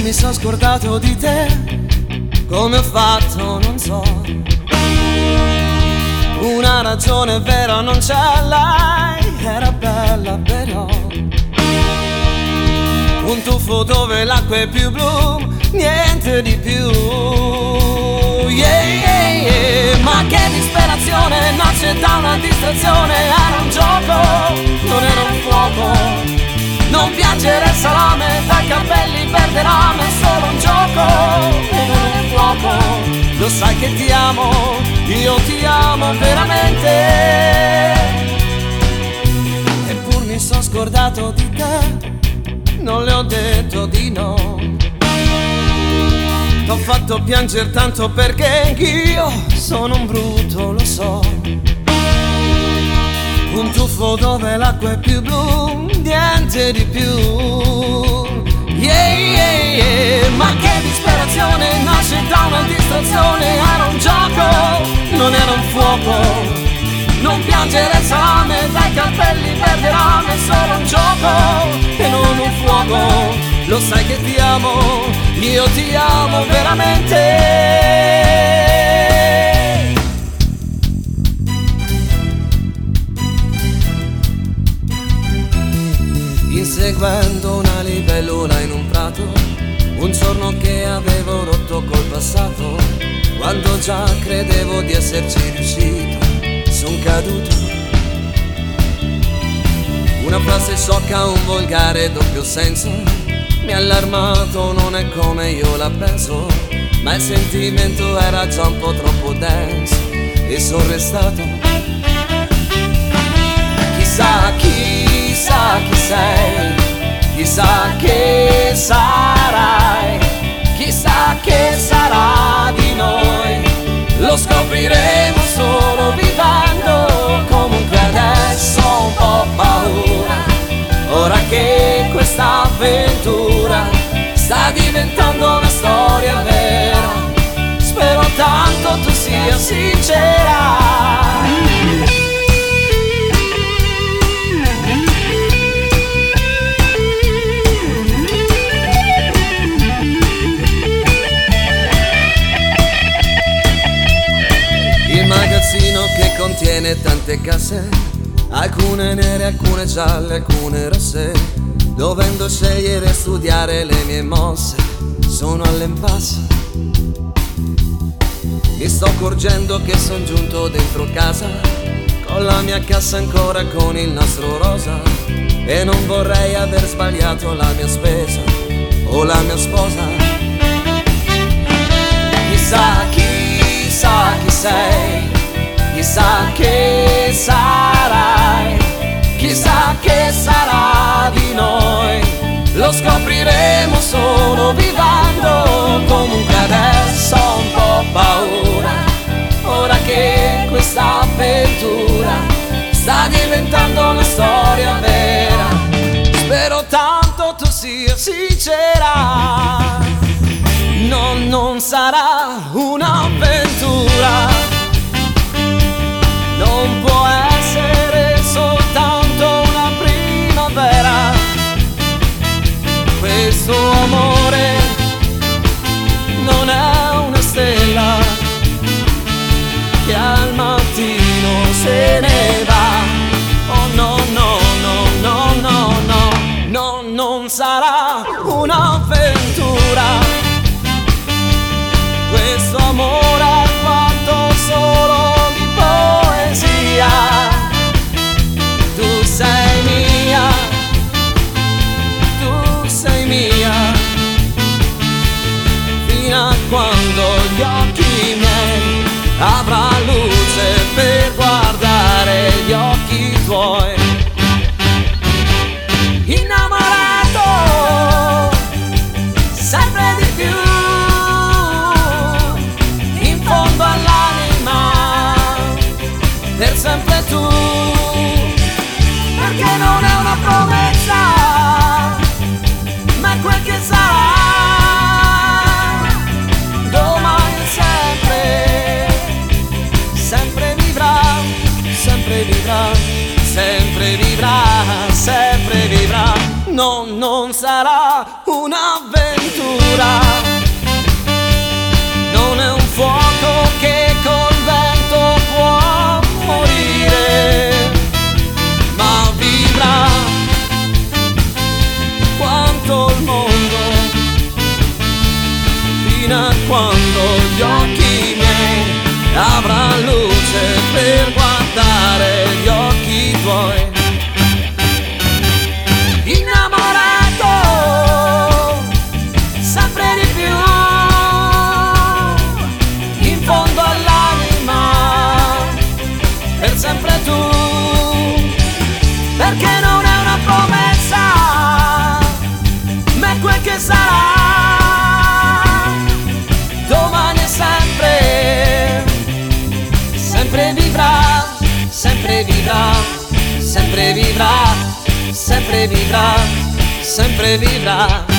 mi sono scordato di te, come ho fatto non so. Una ragione vera non ce l'hai, era bella però. Un tuffo dove l'acqua è più blu, niente di più. Yeah, yeah, yeah. Ma che disperazione, nasce da una distrazione. Era un gioco, non era un fuoco. Non piangere il salame, dai capelli perderà, ma è solo un gioco e non un fuoco. Lo sai che ti amo, io ti amo veramente. Eppur mi sono scordato di te, non le ho detto di no. T'ho fatto piangere tanto perché io sono un brutto, lo so. Un tuffo dove l'acqua è più blu, niente di più. Yeah, yeah, yeah. Ma che disperazione, nasce da una distrazione. Era un gioco, non era un fuoco. Non piangere il salame, dai capelli perderà, ma è solo un gioco e non un fuoco. Lo sai che ti amo, io ti amo veramente. Inseguendo una libellula in un prato, un giorno che avevo rotto col passato, quando già credevo di esserci riuscito, son caduto. Una frase sciocca, un volgare doppio senso, mi ha allarmato, non è come io la penso, ma il sentimento era già un po' troppo denso e son restato. Chissà chi sei, chissà che sarai, chissà che sarà di noi. Lo scopriremo solo vivendo, comunque adesso ho un po' paura, ora che questa avventura sta diventando una storia vera. Spero tanto tu sia sincera. Il magazzino che contiene tante casse, alcune nere, alcune gialle, alcune rosse. Dovendo scegliere e studiare le mie mosse, sono all'impasse. Mi sto accorgendo che son giunto dentro casa, con la mia cassa ancora con il nastro rosa, e non vorrei aver sbagliato la mia spesa o la mia sposa. Chissà chi sei, chissà che sarai, chissà che sarà di noi. Lo scopriremo solo vivendo, comunque adesso ho un po' paura, ora che questa avventura sta diventando una storia vera. Spero tanto tu sia sincera. No, non sarà un'avventura, non può essere soltanto una primavera. Questo amore non è una stella che al mattino se ne va. Oh no, no, no, no, no, no, no, non sarà un'avventura. Questo amore è fatto solo di poesia. Tu sei mia, tu sei mia, fino a quando gli occhi miei avrà luce per guardare gli occhi tuoi. Innamorato sempre di più, in fondo all'anima, per sempre tu, perché non è una promessa, ma è quel che sarà. Domani sempre, sempre vivrà, sempre vivrà, sempre vivrà, sempre vivrà. No, non sarà un'avventura. quando gli occhi miei avranno luce per guardare gli occhi tuoi. Innamorato sempre di più, in fondo all'anima, per sempre tu, perché non è una promessa, ma è quel che sarà, domani è sempre, sempre vivrà, sempre vivrà, sempre vivrà, sempre vivrà, sempre vivrà.